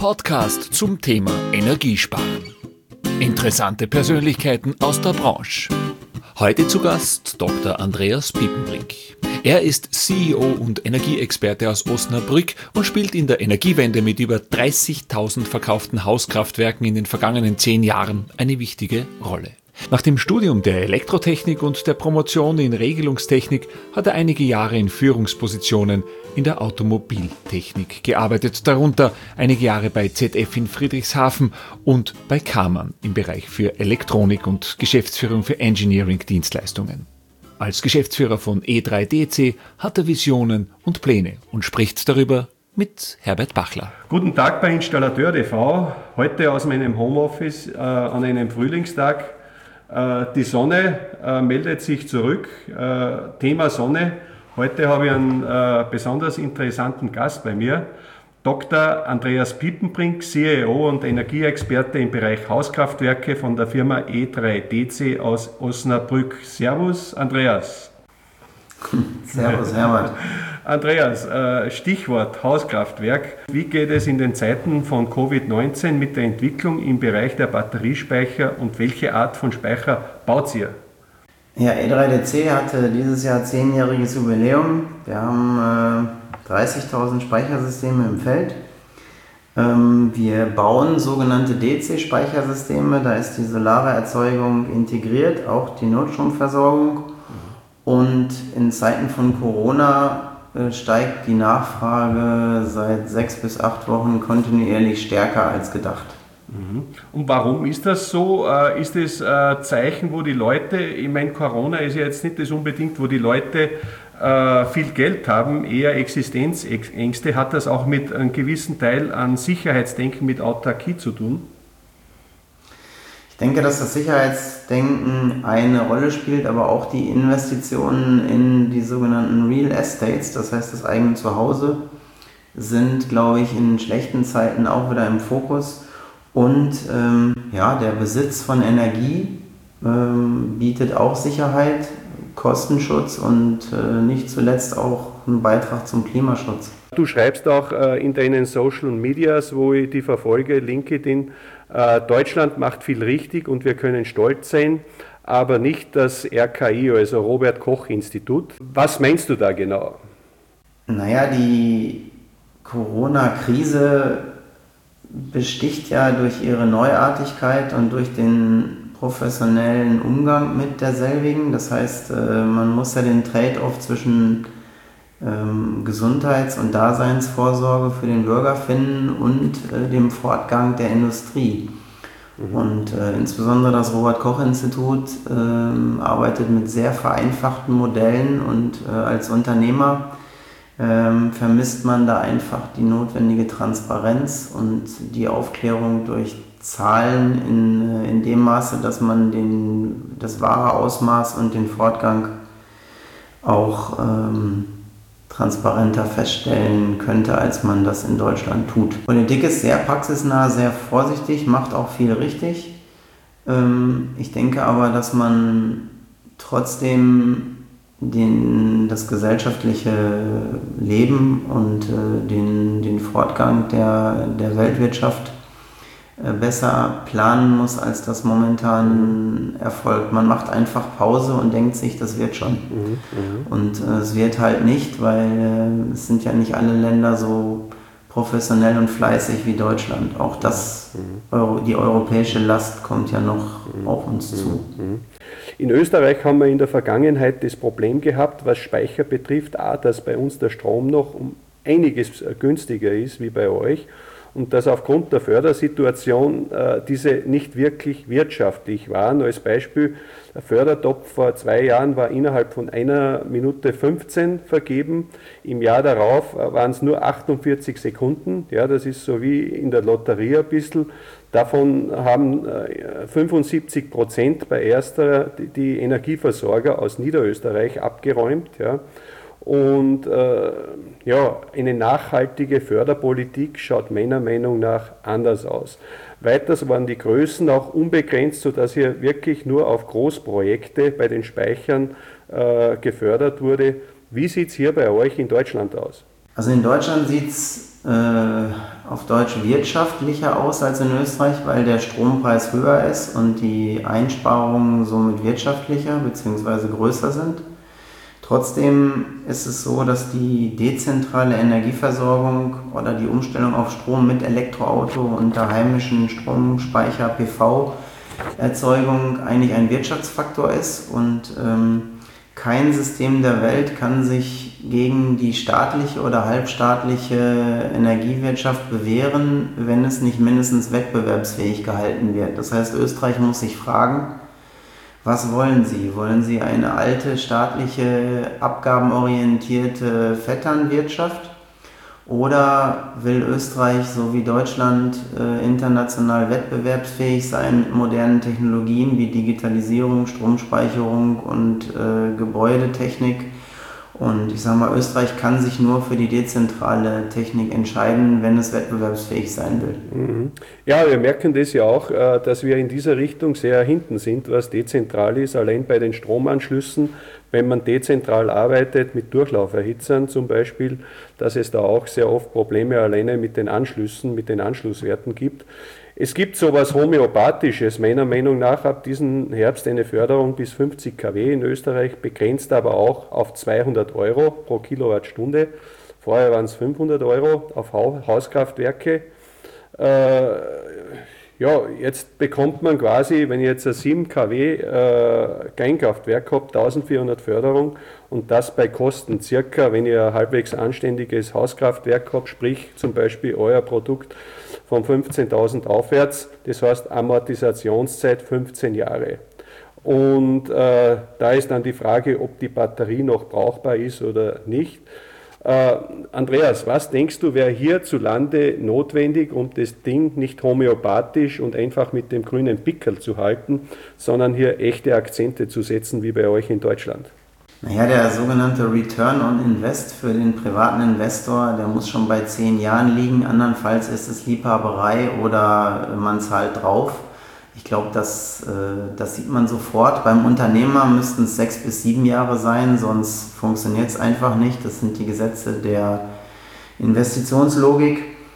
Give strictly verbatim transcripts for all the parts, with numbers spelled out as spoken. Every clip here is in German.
Podcast zum Thema Energiesparen. Interessante Persönlichkeiten aus der Branche. Heute zu Gast Doktor Andreas Piepenbrink. Er ist C E O und Energieexperte aus Osnabrück und spielt in der Energiewende mit über dreißigtausend verkauften Hauskraftwerken in den vergangenen zehn Jahren eine wichtige Rolle. Nach dem Studium der Elektrotechnik und der Promotion in Regelungstechnik hat er einige Jahre in Führungspositionen in der Automobiltechnik gearbeitet, darunter einige Jahre bei Z F in Friedrichshafen und bei Kamann im Bereich für Elektronik und Geschäftsführung für Engineering-Dienstleistungen. Als Geschäftsführer von E drei D C hat er Visionen und Pläne und spricht darüber mit Herbert Bachler. Guten Tag bei Installateur Punkt T V, heute aus meinem Homeoffice äh, an einem Frühlingstag. Äh, die Sonne äh, meldet sich zurück, äh, Thema Sonne. Heute habe ich einen äh, besonders interessanten Gast bei mir, Doktor Andreas Piepenbrink, C E O und Energieexperte im Bereich Hauskraftwerke von der Firma E drei D C aus Osnabrück. Servus, Andreas. Servus, Herbert. Andreas, äh, Stichwort Hauskraftwerk. Wie geht es in den Zeiten von Covid neunzehn mit der Entwicklung im Bereich der Batteriespeicher und welche Art von Speicher baut ihr? Ja, E drei D C hatte dieses Jahr zehnjähriges Jubiläum. Wir haben äh, dreißigtausend Speichersysteme im Feld. Ähm, wir bauen sogenannte D C-Speichersysteme, da ist die solare Erzeugung integriert, auch die Notstromversorgung. Und in Zeiten von Corona äh, steigt die Nachfrage seit sechs bis acht Wochen kontinuierlich stärker als gedacht. Und warum ist das so? Ist es ein Zeichen, wo die Leute, ich meine, Corona ist ja jetzt nicht das unbedingt, wo die Leute viel Geld haben, eher Existenzängste. Hat das auch mit einem gewissen Teil an Sicherheitsdenken, mit Autarkie zu tun? Ich denke, dass das Sicherheitsdenken eine Rolle spielt, aber auch die Investitionen in die sogenannten Real Estates, das heißt das eigene Zuhause, sind, glaube ich, in schlechten Zeiten auch wieder im Fokus. Und ähm, ja, der Besitz von Energie ähm, bietet auch Sicherheit, Kostenschutz und äh, nicht zuletzt auch einen Beitrag zum Klimaschutz. Du schreibst auch äh, in deinen Social Medias, wo ich die verfolge, LinkedIn, äh, Deutschland macht viel richtig und wir können stolz sein, aber nicht das R K I, also Robert Koch Institut. Was meinst du da genau? Naja, die Corona-Krise besticht ja durch ihre Neuartigkeit und durch den professionellen Umgang mit derselbigen. Das heißt, man muss ja den Trade-off zwischen Gesundheits- und Daseinsvorsorge für den Bürger finden und dem Fortgang der Industrie. Mhm. Und äh, insbesondere das Robert-Koch-Institut äh, arbeitet mit sehr vereinfachten Modellen und äh, als Unternehmer Ähm, vermisst man da einfach die notwendige Transparenz und die Aufklärung durch Zahlen in, in dem Maße, dass man den, das wahre Ausmaß und den Fortgang auch ähm, transparenter feststellen könnte, als man das in Deutschland tut. Politik ist sehr praxisnah, sehr vorsichtig, macht auch viel richtig. Ähm, ich denke aber, dass man trotzdem Den, das gesellschaftliche Leben und äh, den, den Fortgang der, der Weltwirtschaft äh, besser planen muss, als das momentan erfolgt. Man macht einfach Pause und denkt sich, das wird schon. Mhm, mh. Und äh, es wird halt nicht, weil äh, es sind ja nicht alle Länder so professionell und fleißig wie Deutschland. Auch das, mhm. Euro, die europäische Last kommt ja noch mhm. auf uns mhm. zu. Mhm. In Österreich haben wir in der Vergangenheit das Problem gehabt, was Speicher betrifft, auch, dass bei uns der Strom noch um einiges günstiger ist wie bei euch und dass aufgrund der Fördersituation äh, diese nicht wirklich wirtschaftlich waren. Als Beispiel, der Fördertopf vor zwei Jahren war innerhalb von einer Minute fünfzehn vergeben, im Jahr darauf waren es nur achtundvierzig Sekunden, ja, das ist so wie in der Lotterie ein bisschen. Davon haben fünfundsiebzig Prozent bei Erster die Energieversorger aus Niederösterreich abgeräumt. Ja. Und äh, ja, eine nachhaltige Förderpolitik schaut meiner Meinung nach anders aus. Weiters waren die Größen auch unbegrenzt, sodass hier wirklich nur auf Großprojekte bei den Speichern äh, gefördert wurde. Wie sieht es hier bei euch in Deutschland aus? Also in Deutschland sieht es äh, auf Deutsch wirtschaftlicher aus als in Österreich, weil der Strompreis höher ist und die Einsparungen somit wirtschaftlicher bzw. größer sind. Trotzdem ist es so, dass die dezentrale Energieversorgung oder die Umstellung auf Strom mit Elektroauto und der heimischen Stromspeicher P V-Erzeugung eigentlich ein Wirtschaftsfaktor ist und ähm, kein System der Welt kann sich gegen die staatliche oder halbstaatliche Energiewirtschaft bewähren, wenn es nicht mindestens wettbewerbsfähig gehalten wird. Das heißt, Österreich muss sich fragen, was wollen Sie? Wollen Sie eine alte, staatliche, abgabenorientierte Vetternwirtschaft? Oder will Österreich, so wie Deutschland, äh, international wettbewerbsfähig sein mit modernen Technologien wie Digitalisierung, Stromspeicherung und äh, Gebäudetechnik? Und ich sage mal, Österreich kann sich nur für die dezentrale Technik entscheiden, wenn es wettbewerbsfähig sein will. Ja, wir merken das ja auch, dass wir in dieser Richtung sehr hinten sind, was dezentral ist. Allein bei den Stromanschlüssen, wenn man dezentral arbeitet mit Durchlauferhitzern zum Beispiel, dass es da auch sehr oft Probleme alleine mit den Anschlüssen, mit den Anschlusswerten gibt. Es gibt sowas Homöopathisches, meiner Meinung nach, ab diesem Herbst eine Förderung bis fünfzig Kilowatt in Österreich, begrenzt aber auch auf zweihundert Euro pro Kilowattstunde. Vorher waren es fünfhundert Euro auf Hauskraftwerke. Äh, ja, jetzt bekommt man quasi, wenn ich jetzt ein sieben Kilowatt äh, Kleinkraftwerk habe, eintausendvierhundert Förderung und das bei Kosten circa, wenn ich ein halbwegs anständiges Hauskraftwerk habe, sprich zum Beispiel euer Produkt, von fünfzehntausend aufwärts, das heißt Amortisationszeit fünfzehn Jahre. Und äh, da ist dann die Frage, ob die Batterie noch brauchbar ist oder nicht. Äh, Andreas, was denkst du, wäre hierzulande notwendig, um das Ding nicht homöopathisch und einfach mit dem grünen Pickel zu halten, sondern hier echte Akzente zu setzen, wie bei euch in Deutschland? Naja, der sogenannte Return on Invest für den privaten Investor, der muss schon bei zehn Jahren liegen. Andernfalls ist es Liebhaberei oder man zahlt drauf. Ich glaube, das, das sieht man sofort. Beim Unternehmer müssten es sechs bis sieben Jahre sein, sonst funktioniert es einfach nicht. Das sind die Gesetze der Investitionslogik.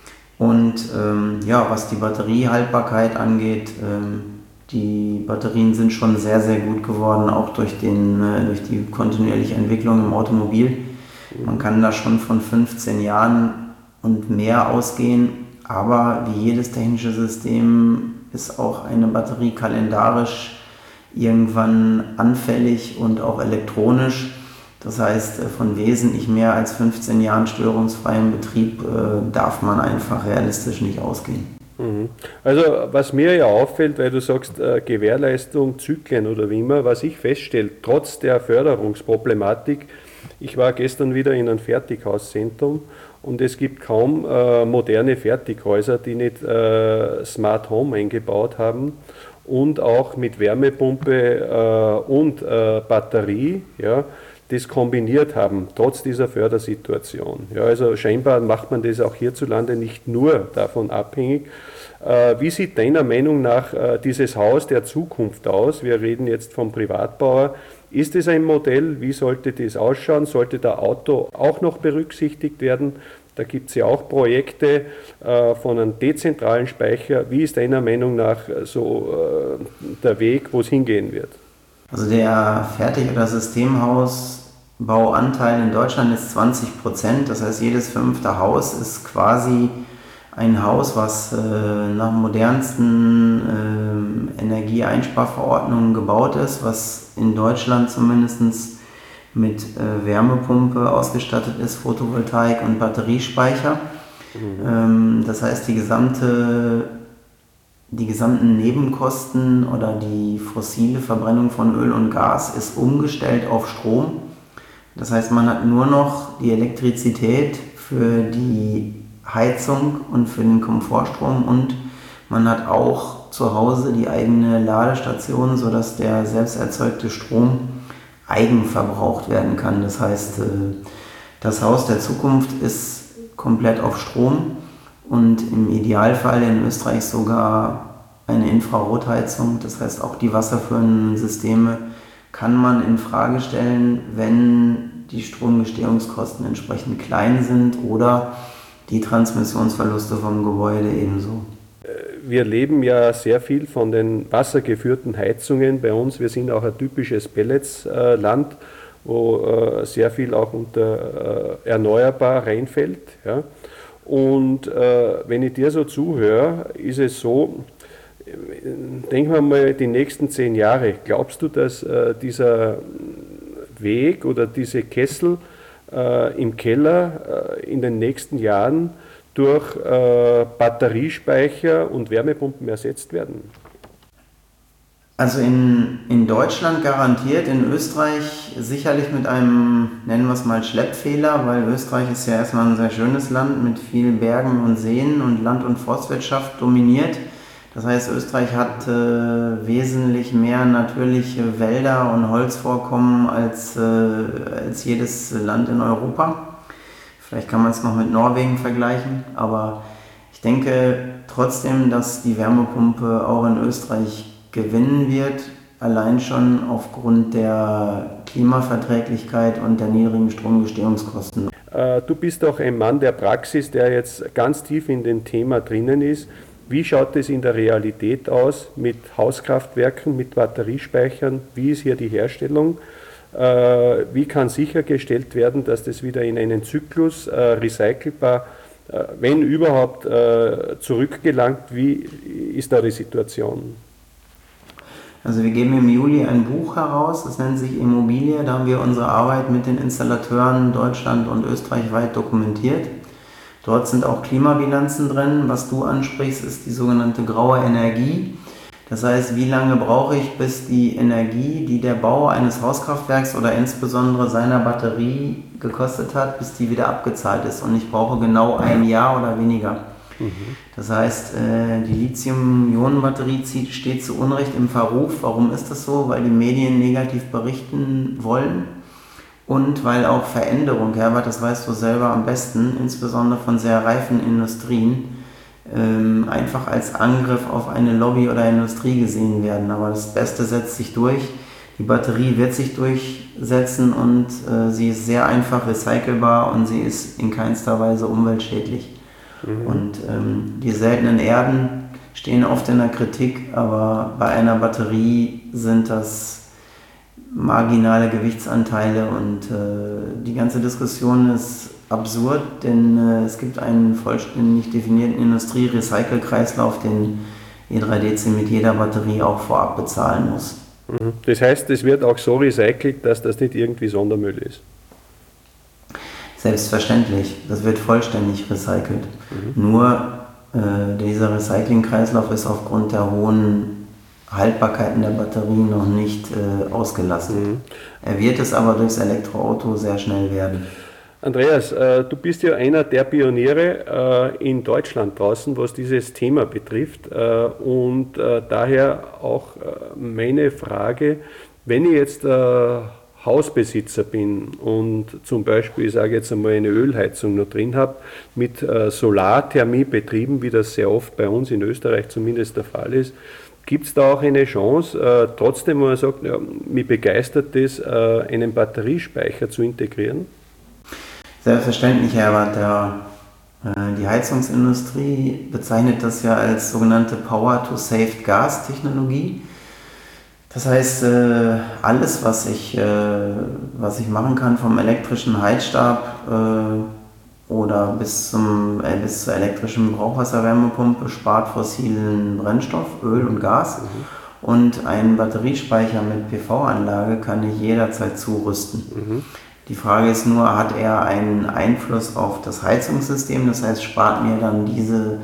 Und ähm, ja, was die Batteriehaltbarkeit angeht, ähm, die Batterien sind schon sehr, sehr gut geworden, auch durch, den, durch die kontinuierliche Entwicklung im Automobil. Man kann da schon von fünfzehn Jahren und mehr ausgehen, aber wie jedes technische System ist auch eine Batterie kalendarisch irgendwann anfällig und auch elektronisch. Das heißt, von wesentlich mehr als fünfzehn Jahren störungsfreiem Betrieb äh, darf man einfach realistisch nicht ausgehen. Also was mir ja auffällt, weil du sagst äh, Gewährleistung, Zyklen oder wie immer, was ich feststelle, trotz der Förderungsproblematik, ich war gestern wieder in einem Fertighauszentrum und es gibt kaum äh, moderne Fertighäuser, die nicht äh, Smart Home eingebaut haben und auch mit Wärmepumpe äh, und äh, Batterie, ja, das kombiniert haben, trotz dieser Fördersituation. Ja, also scheinbar macht man das auch hierzulande nicht nur davon abhängig. Äh, wie sieht deiner Meinung nach äh, dieses Haus der Zukunft aus? Wir reden jetzt vom Privatbauer. Ist es ein Modell? Wie sollte das ausschauen? Sollte der Auto auch noch berücksichtigt werden? Da gibt es ja auch Projekte äh, von einem dezentralen Speicher. Wie ist deiner Meinung nach so äh, der Weg, wo es hingehen wird? Also der Fertig- oder Systemhausbauanteil in Deutschland ist zwanzig Prozent. Das heißt, jedes fünfte Haus ist quasi ein Haus, was äh, nach modernsten äh, Energieeinsparverordnungen gebaut ist, was in Deutschland zumindest mit äh, Wärmepumpe ausgestattet ist, Photovoltaik und Batteriespeicher. Mhm. Ähm, das heißt, die gesamte Die gesamten Nebenkosten oder die fossile Verbrennung von Öl und Gas ist umgestellt auf Strom. Das heißt, man hat nur noch die Elektrizität für die Heizung und für den Komfortstrom und man hat auch zu Hause die eigene Ladestation, sodass der selbst erzeugte Strom eigenverbraucht werden kann. Das heißt, das Haus der Zukunft ist komplett auf Strom. Und im Idealfall in Österreich sogar eine Infrarotheizung, das heißt auch die wasserführenden Systeme kann man in Frage stellen, wenn die Stromgestehungskosten entsprechend klein sind oder die Transmissionsverluste vom Gebäude ebenso. Wir leben ja sehr viel von den wassergeführten Heizungen bei uns. Wir sind auch ein typisches Pelletsland, wo sehr viel auch unter erneuerbar reinfällt. Ja. Und wenn ich dir so zuhöre, ist es so, denken wir mal die nächsten zehn Jahre, glaubst du, dass dieser Weg oder diese Kessel im Keller in den nächsten Jahren durch äh, Batteriespeicher und Wärmepumpen ersetzt werden? Also in, in Deutschland garantiert, in Österreich sicherlich mit einem, nennen wir es mal, Schleppfehler, weil Österreich ist ja erstmal ein sehr schönes Land mit vielen Bergen und Seen und Land- und Forstwirtschaft dominiert. Das heißt, Österreich hat äh, wesentlich mehr natürliche Wälder und Holzvorkommen als, äh, als jedes Land in Europa. Vielleicht kann man es noch mit Norwegen vergleichen, aber ich denke trotzdem, dass die Wärmepumpe auch in Österreich gewinnen wird, allein schon aufgrund der Klimaverträglichkeit und der niedrigen Stromgestehungskosten. Äh, du bist auch ein Mann der Praxis, der jetzt ganz tief in dem Thema drinnen ist. Wie schaut es in der Realität aus mit Hauskraftwerken, mit Batteriespeichern? Wie ist hier die Herstellung? Wie kann sichergestellt werden, dass das wieder in einen Zyklus äh, recycelbar, äh, wenn überhaupt, äh, zurückgelangt? Wie ist da die Situation? Also wir geben im Juli ein Buch heraus, das nennt sich Immobilie. Da haben wir unsere Arbeit mit den Installateuren Deutschland und Österreich weit dokumentiert. Dort sind auch Klimabilanzen drin. Was du ansprichst, ist die sogenannte graue Energie. Das heißt, wie lange brauche ich, bis die Energie, die der Bau eines Hauskraftwerks oder insbesondere seiner Batterie gekostet hat, bis die wieder abgezahlt ist. Und ich brauche genau ein Jahr oder weniger. Mhm. Das heißt, die Lithium-Ionen-Batterie steht zu Unrecht im Verruf. Warum ist das so? Weil die Medien negativ berichten wollen und weil auch Veränderung, Herbert, das weißt du selber am besten, insbesondere von sehr reifen Industrien, einfach als Angriff auf eine Lobby oder Industrie gesehen werden. Aber das Beste setzt sich durch. Die Batterie wird sich durchsetzen und äh, sie ist sehr einfach recycelbar und sie ist in keinster Weise umweltschädlich. Mhm. Und ähm, die seltenen Erden stehen oft in der Kritik, aber bei einer Batterie sind das marginale Gewichtsanteile und äh, die ganze Diskussion ist absurd, denn äh, es gibt einen vollständig definierten Industrie-Recycle-Kreislauf, den E drei D C mit jeder Batterie auch vorab bezahlen muss. Das heißt, es wird auch so recycelt, dass das nicht irgendwie Sondermüll ist? Selbstverständlich, das wird vollständig recycelt. Mhm. Nur äh, dieser Recycling-Kreislauf ist aufgrund der hohen Haltbarkeiten der Batterien noch nicht äh, ausgelastet. Mhm. Er wird es aber durchs Elektroauto sehr schnell werden. Andreas, äh, du bist ja einer der Pioniere äh, in Deutschland draußen, was dieses Thema betrifft. Äh, und äh, daher auch äh, meine Frage, wenn ich jetzt äh, Hausbesitzer bin und zum Beispiel, ich sage jetzt einmal, eine Ölheizung noch drin habe, mit äh, Solarthermie betrieben, wie das sehr oft bei uns in Österreich zumindest der Fall ist, gibt es da auch eine Chance, äh, trotzdem, wenn man sagt, ja, mich begeistert das, äh, einen Batteriespeicher zu integrieren? Selbstverständlich, Herbert. Der, äh, die Heizungsindustrie bezeichnet das ja als sogenannte Power-to-Saved-Gas-Technologie. Das heißt, äh, alles, was ich, äh, was ich machen kann, vom elektrischen Heizstab äh, oder bis, zum, äh, bis zur elektrischen Brauchwasserwärmepumpe, spart fossilen Brennstoff, Öl und Gas. Mhm. Und einen Batteriespeicher mit P V-Anlage kann ich jederzeit zurüsten. Mhm. Die Frage ist nur, hat er einen Einfluss auf das Heizungssystem? Das heißt, spart mir dann diese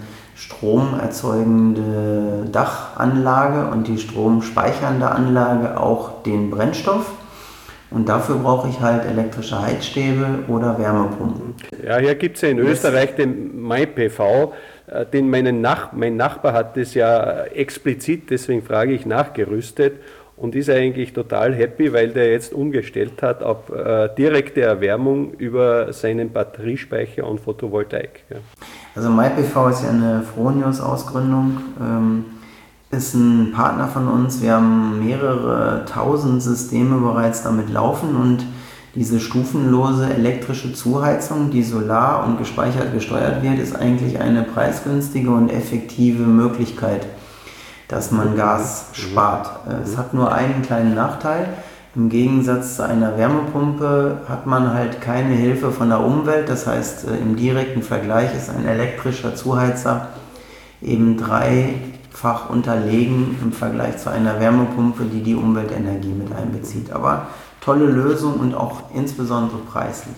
stromerzeugende Dachanlage und die stromspeichernde Anlage auch den Brennstoff? Und dafür brauche ich halt elektrische Heizstäbe oder Wärmepumpen. Ja, hier gibt es ja in Österreich den MyPV, den meinen Nach- mein Nachbar hat das ja explizit, deswegen frage ich, nachgerüstet. Und ist eigentlich total happy, weil der jetzt umgestellt hat auf äh, direkte Erwärmung über seinen Batteriespeicher und Photovoltaik. Ja. Also MyPV ist ja eine Fronius-Ausgründung, ähm, ist ein Partner von uns. Wir haben mehrere tausend Systeme bereits damit laufen und Diese stufenlose elektrische Zuheizung, die solar und gespeichert gesteuert wird, ist eigentlich eine preisgünstige und effektive Möglichkeit, dass man Gas spart. Es hat nur einen kleinen Nachteil. Im Gegensatz zu einer Wärmepumpe hat man halt keine Hilfe von der Umwelt. Das heißt, im direkten Vergleich ist ein elektrischer Zuheizer eben dreifach unterlegen im Vergleich zu einer Wärmepumpe, die die Umweltenergie mit einbezieht. Aber tolle Lösung und auch insbesondere preislich.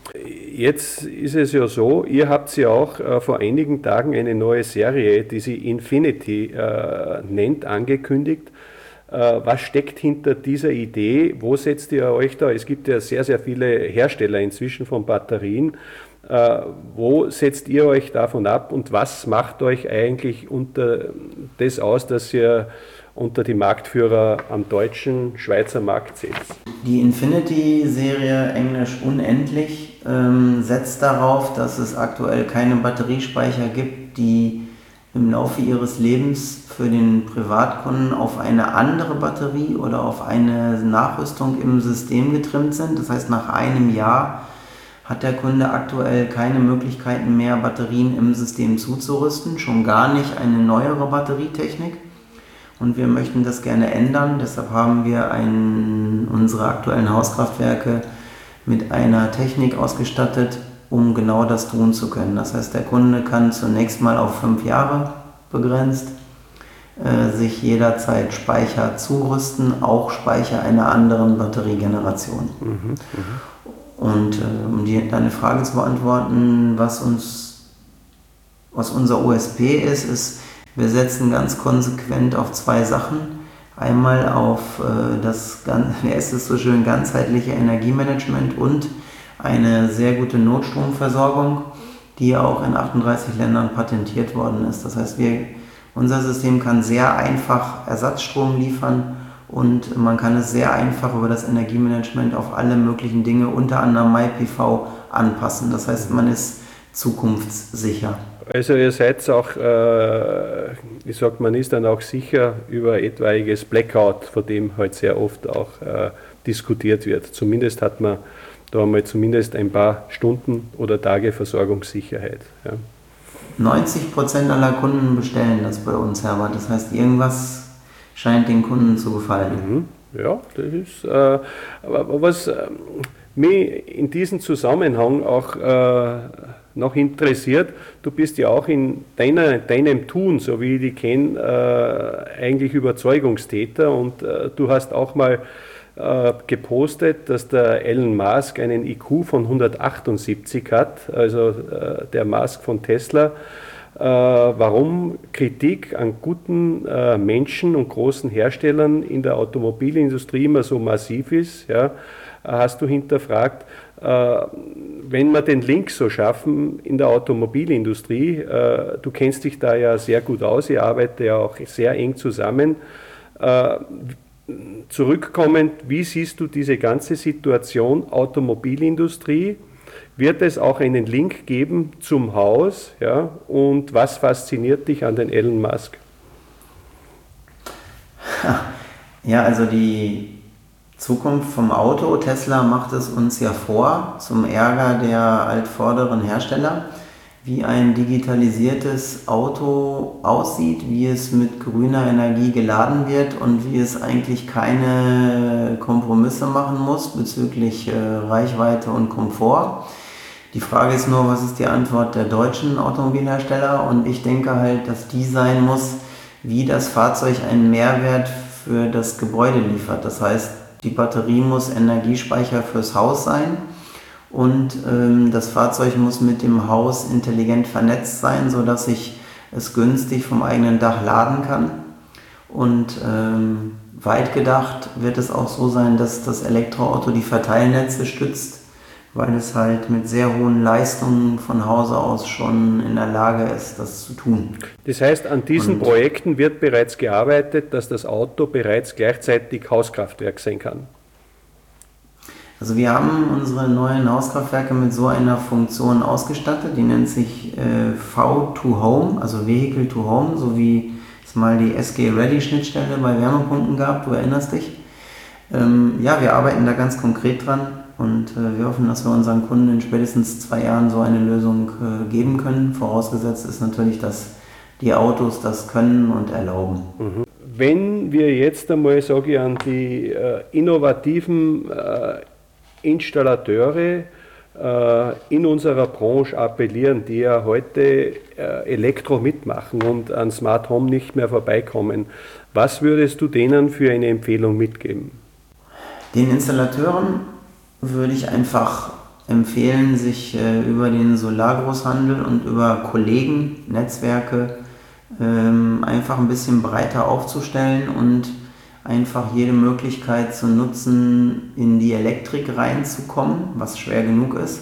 Jetzt ist es ja so, ihr habt ja auch äh, vor einigen Tagen eine neue Serie, die sie Infinity äh, nennt, angekündigt. Äh, was steckt hinter dieser Idee? Wo setzt ihr euch da? Es gibt ja sehr, sehr viele Hersteller inzwischen von Batterien. Äh, wo setzt ihr euch davon ab und was macht euch eigentlich unter das aus, dass ihr unter die Marktführer am deutschen, Schweizer Markt setzt? Die Infinity-Serie, englisch unendlich, ähm, setzt darauf, dass es aktuell keine Batteriespeicher gibt, die im Laufe ihres Lebens für den Privatkunden auf eine andere Batterie oder auf eine Nachrüstung im System getrimmt sind. Das heißt, nach einem Jahr hat der Kunde aktuell keine Möglichkeiten mehr, Batterien im System zuzurüsten, schon gar nicht eine neuere Batterietechnik. Und wir möchten das gerne ändern. Deshalb haben wir ein, unsere aktuellen Hauskraftwerke mit einer Technik ausgestattet, um genau das tun zu können. Das heißt, der Kunde kann zunächst mal auf fünf Jahre begrenzt äh, sich jederzeit Speicher zurüsten, auch Speicher einer anderen Batteriegeneration. Mhm, Und äh, um die, deine Frage zu beantworten, was uns, was unser U S P ist, ist, wir setzen ganz konsequent auf zwei Sachen. Einmal auf äh, das, wie heißt es so schön, ganzheitliche Energiemanagement und eine sehr gute Notstromversorgung, die auch in achtunddreißig Ländern patentiert worden ist. Das heißt, wir, unser System kann sehr einfach Ersatzstrom liefern und man kann es sehr einfach über das Energiemanagement auf alle möglichen Dinge, unter anderem MyPV, anpassen. Das heißt, man ist zukunftssicher. Also ihr seid auch, äh, wie sagt man, ist dann auch sicher über etwaiges Blackout, von dem halt sehr oft auch äh, diskutiert wird. Zumindest hat man da einmal zumindest ein paar Stunden oder Tage Versorgungssicherheit. Ja. neunzig Prozent aller Kunden bestellen das bei uns, Herbert. Das heißt, irgendwas scheint den Kunden zu gefallen. Mhm. Ja, das ist, äh, aber was äh, mich in diesem Zusammenhang auch äh, noch interessiert, du bist ja auch in deiner, deinem Tun, so wie ich dich kenne, äh, eigentlich Überzeugungstäter und äh, du hast auch mal äh, gepostet, dass der Elon Musk einen I Q von hundertachtundsiebzig hat, also äh, der Musk von Tesla. Äh, warum Kritik an guten äh, Menschen und großen Herstellern in der Automobilindustrie immer so massiv ist, ja, hast du hinterfragt. Äh, wenn wir den Link so schaffen in der Automobilindustrie, äh, du kennst dich da ja sehr gut aus, ihr arbeitet ja auch sehr eng zusammen. Äh, zurückkommend, wie siehst du diese ganze Situation Automobilindustrie? Wird es auch einen Link geben zum Haus? Ja? Und was fasziniert dich an den Elon Musk? Ja, also die Zukunft vom Auto. Tesla macht es uns ja vor, zum Ärger der altvorderen Hersteller, wie ein digitalisiertes Auto aussieht, wie es mit grüner Energie geladen wird und wie es eigentlich keine Kompromisse machen muss bezüglich äh, Reichweite und Komfort. Die Frage ist nur, was ist die Antwort der deutschen Automobilhersteller? Und ich denke halt, dass die sein muss, wie das Fahrzeug einen Mehrwert für das Gebäude liefert. Das heißt, die Batterie muss Energiespeicher fürs Haus sein und ähm, das Fahrzeug muss mit dem Haus intelligent vernetzt sein, sodass ich es günstig vom eigenen Dach laden kann. Und ähm, weit gedacht wird es auch so sein, dass das Elektroauto die Verteilnetze stützt, weil es halt mit sehr hohen Leistungen von Hause aus schon in der Lage ist, das zu tun. Das heißt, an diesen Und Projekten wird bereits gearbeitet, dass das Auto bereits gleichzeitig Hauskraftwerk sein kann? Also wir haben unsere neuen Hauskraftwerke mit so einer Funktion ausgestattet, die nennt sich äh, V to Home, also Vehicle to Home, so wie es mal die S G-Ready-Schnittstelle bei Wärmepumpen gab, du erinnerst dich. Ähm, ja, wir arbeiten da ganz konkret dran, und äh, wir hoffen, dass wir unseren Kunden in spätestens zwei Jahren so eine Lösung äh, geben können. Vorausgesetzt ist natürlich, dass die Autos das können und erlauben. Mhm. Wenn wir jetzt einmal, sage ich, an die äh, innovativen äh, Installateure äh, in unserer Branche appellieren, die ja heute äh, Elektro mitmachen und an Smart Home nicht mehr vorbeikommen, was würdest du denen für eine Empfehlung mitgeben? Den Installateuren würde ich einfach empfehlen, sich äh, über den Solargroßhandel und über Kollegen, Netzwerke ähm, einfach ein bisschen breiter aufzustellen und einfach jede Möglichkeit zu nutzen, in die Elektrik reinzukommen, was schwer genug ist,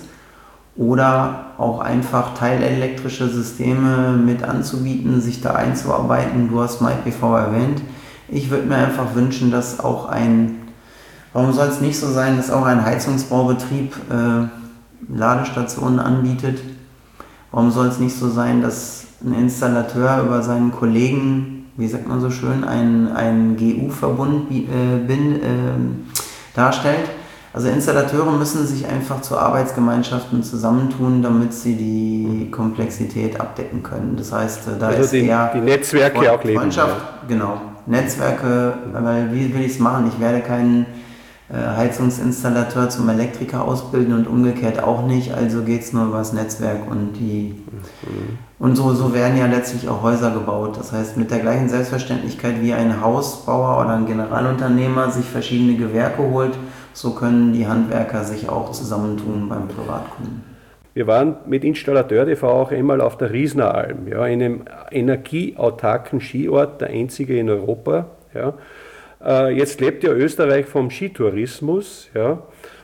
oder auch einfach teilelektrische Systeme mit anzubieten, sich da einzuarbeiten. Du hast MyPV erwähnt. Ich würde mir einfach wünschen, dass auch ein Warum soll es nicht so sein, dass auch ein Heizungsbaubetrieb äh, Ladestationen anbietet? Warum soll es nicht so sein, dass ein Installateur über seinen Kollegen, wie sagt man so schön, einen, einen G U-Verbund äh, bin, äh, darstellt? Also Installateure müssen sich einfach zu Arbeitsgemeinschaften zusammentun, damit sie die Komplexität abdecken können. Das heißt, da also ist die, eher die Netzwerke auch leben. Freundschaft, ja. Genau. Netzwerke, weil wie will ich es machen? Ich werde keinen Heizungsinstallateur zum Elektriker ausbilden und umgekehrt auch nicht, also geht es nur über das Netzwerk und die mhm. und so, so werden ja letztlich auch Häuser gebaut. Das heißt, mit der gleichen Selbstverständlichkeit wie ein Hausbauer oder ein Generalunternehmer sich verschiedene Gewerke holt, so können die Handwerker sich auch zusammentun beim Privatkunden. Wir waren mit Installateur T V auch einmal auf der Riesneralm, ja, einem energieautarken Skiort, der einzige in Europa. Ja. Jetzt lebt ja Österreich vom Skitourismus, ja,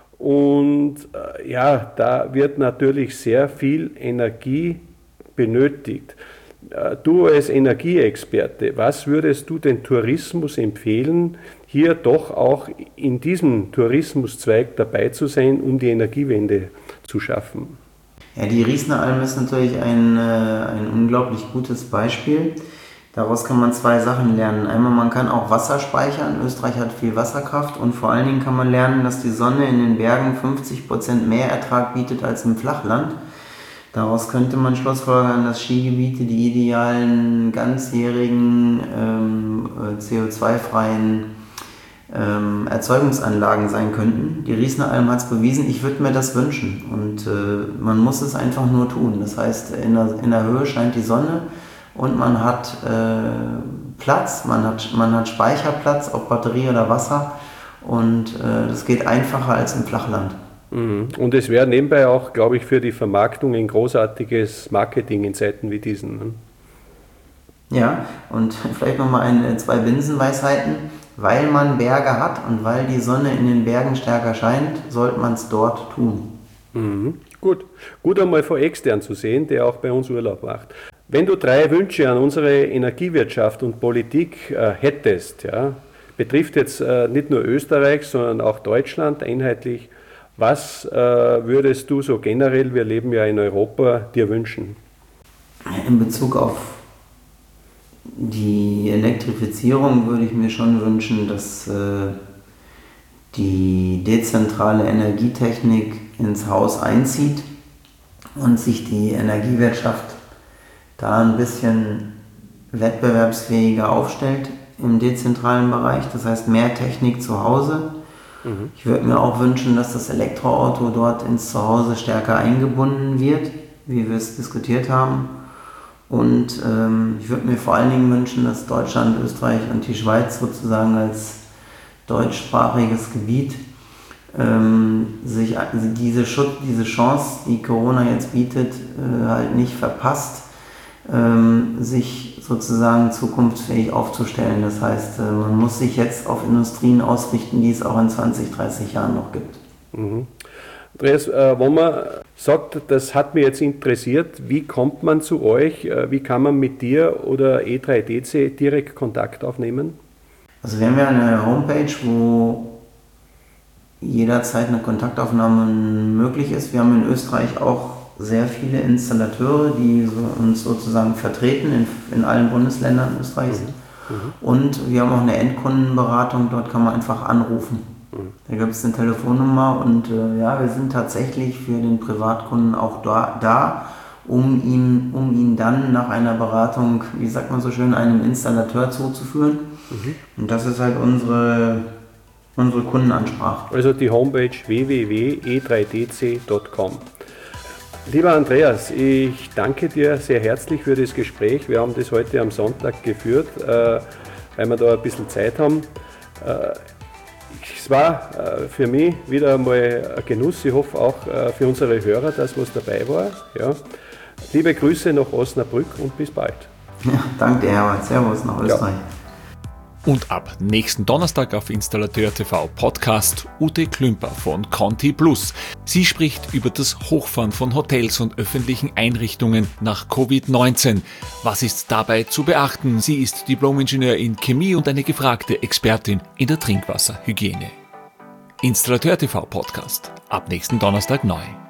und äh, ja, da wird natürlich sehr viel Energie benötigt. Äh, du als Energieexperte, was würdest du den Tourismus empfehlen, hier doch auch in diesem Tourismuszweig dabei zu sein, um die Energiewende zu schaffen? Ja, die Riesneralm ist natürlich ein, ein unglaublich gutes Beispiel. Daraus kann man zwei Sachen lernen. Einmal, man kann auch Wasser speichern. Österreich hat viel Wasserkraft und vor allen Dingen kann man lernen, dass die Sonne in den Bergen fünfzig Prozent mehr Ertrag bietet als im Flachland. Daraus könnte man schlussfolgern, dass Skigebiete die idealen, ganzjährigen, ähm, C O zwei freien ähm, Erzeugungsanlagen sein könnten. Die Riesneralm hat es bewiesen. Ich würde mir das wünschen und äh, man muss es einfach nur tun. Das heißt, in der, in der Höhe scheint die Sonne. Und man hat äh, Platz, man hat, man hat Speicherplatz, ob Batterie oder Wasser. Und äh, das geht einfacher als im Flachland. Und es wäre nebenbei auch, glaube ich, für die Vermarktung ein großartiges Marketing in Zeiten wie diesen. Ne? Ja, und vielleicht nochmal ein, zwei Binsenweisheiten. Weil man Berge hat und weil die Sonne in den Bergen stärker scheint, sollte man es dort tun. Mhm. Gut. Gut einmal vor extern zu sehen, der auch bei uns Urlaub macht. Wenn du drei Wünsche an unsere Energiewirtschaft und Politik äh, hättest, ja, betrifft jetzt äh, nicht nur Österreich, sondern auch Deutschland einheitlich, was äh, würdest du so generell, wir leben ja in Europa, dir wünschen? In Bezug auf die Elektrifizierung würde ich mir schon wünschen, dass äh, die dezentrale Energietechnik ins Haus einzieht und sich die Energiewirtschaft da ein bisschen wettbewerbsfähiger aufstellt im dezentralen Bereich, das heißt mehr Technik zu Hause. Mhm. Ich würde mir auch wünschen, dass das Elektroauto dort ins Zuhause stärker eingebunden wird, wie wir es diskutiert haben. Und ähm, ich würde mir vor allen Dingen wünschen, dass Deutschland, Österreich und die Schweiz sozusagen als deutschsprachiges Gebiet ähm, sich also diese, Schutz, diese Chance, die Corona jetzt bietet, äh, halt nicht verpasst, ähm, sich sozusagen zukunftsfähig aufzustellen. Das heißt, äh, man muss sich jetzt auf Industrien ausrichten, die es auch in zwanzig, dreißig Jahren noch gibt. Mhm. Andreas, äh, wenn man sagt, das hat mich jetzt interessiert, wie kommt man zu euch, äh, wie kann man mit dir oder E drei D C direkt Kontakt aufnehmen? Also wir haben ja eine Homepage, wo jederzeit eine Kontaktaufnahme möglich ist. Wir haben in Österreich auch sehr viele Installateure, die so, uns sozusagen vertreten in, in allen Bundesländern Österreichs. Mhm. Mhm. Und wir haben auch eine Endkundenberatung, dort kann man einfach anrufen. Da gibt es eine Telefonnummer und äh, ja, wir sind tatsächlich für den Privatkunden auch da, da um, ihn, um ihn dann nach einer Beratung, wie sagt man so schön, einem Installateur zuzuführen. Mhm. Und das ist halt unsere, unsere Kundenansprache. Also die Homepage w w w punkt e drei d c punkt com. Lieber Andreas, ich danke dir sehr herzlich für das Gespräch. Wir haben das heute am Sonntag geführt, äh, weil wir da ein bisschen Zeit haben. Äh, es war äh, für mich wieder einmal ein Genuss. Ich hoffe auch äh, für unsere Hörer, dass was dabei war. Ja. Liebe Grüße nach Osnabrück und bis bald. Ja, danke, Herbert. Servus nach Österreich. Ja. Und ab nächsten Donnerstag auf Installateur T V Podcast Ute Klümper von Conti Plus. Sie spricht über das Hochfahren von Hotels und öffentlichen Einrichtungen nach Covid neunzehn. Was ist dabei zu beachten? Sie ist Diplom-Ingenieur in Chemie und eine gefragte Expertin in der Trinkwasserhygiene. Installateur T V Podcast ab nächsten Donnerstag neu.